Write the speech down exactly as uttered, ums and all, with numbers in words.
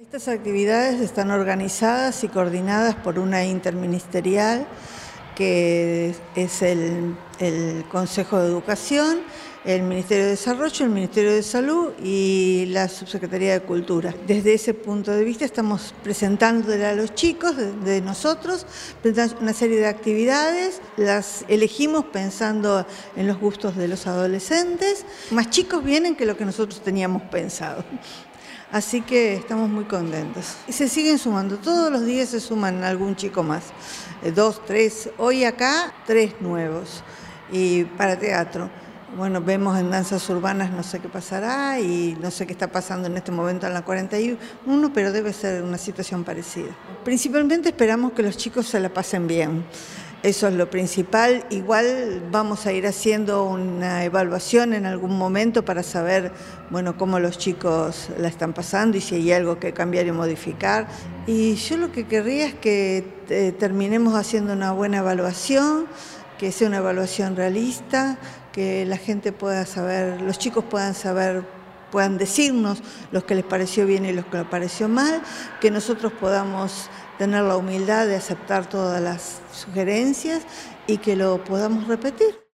Estas actividades están organizadas y coordinadas por una interministerial que es el, el Consejo de Educación, el Ministerio de Desarrollo, el Ministerio de Salud y la Subsecretaría de Cultura. Desde ese punto de vista estamos presentándole a los chicos, de, de nosotros, una serie de actividades, las elegimos pensando en los gustos de los adolescentes. Más chicos vienen que lo que nosotros teníamos pensado. Así que estamos muy contentos. Y se siguen sumando, todos los días se suman algún chico más, dos, tres, hoy acá tres nuevos, y para teatro. Bueno, vemos en danzas urbanas, no sé qué pasará y no sé qué está pasando en este momento en la cuarenta y uno, pero debe ser una situación parecida. Principalmente esperamos que los chicos se la pasen bien. Eso es lo principal. Igual vamos a ir haciendo una evaluación en algún momento para saber, bueno, cómo los chicos la están pasando y si hay algo que cambiar y modificar. Y yo lo que querría es que eh, terminemos haciendo una buena evaluación, que sea una evaluación realista, que la gente pueda saber, los chicos puedan saber, puedan decirnos lo que les pareció bien y lo que les pareció mal, que nosotros podamos tener la humildad de aceptar todas las sugerencias y que lo podamos repetir.